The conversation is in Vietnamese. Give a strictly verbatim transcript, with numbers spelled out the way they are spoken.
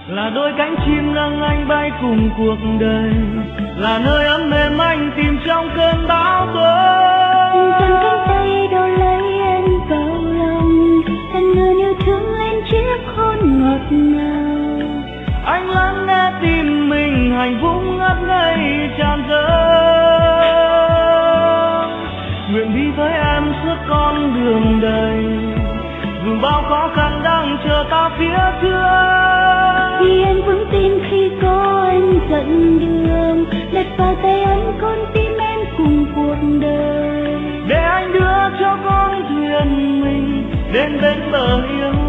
là đôi cánh chim nâng anh bay cùng cuộc đời, là nơi ấm êm anh tìm trong cơn bão tố. Dần cánh tay đo lấy anh vào lòng, thành người yêu thương lên chiếc hôn ngọt ngào. Anh lắng nghe tim mình hạnh phúc ngất ngây tràn dâng, nguyện đi với em suốt con đường đời, dù bao khó khăn đang chờ ta phía trước. Vì anh vững tin khi có anh dẫn đường, đặt vào tay anh con tim em cùng cuộc đời. Để anh đưa cho con thuyền mình đến bên bờ yêu.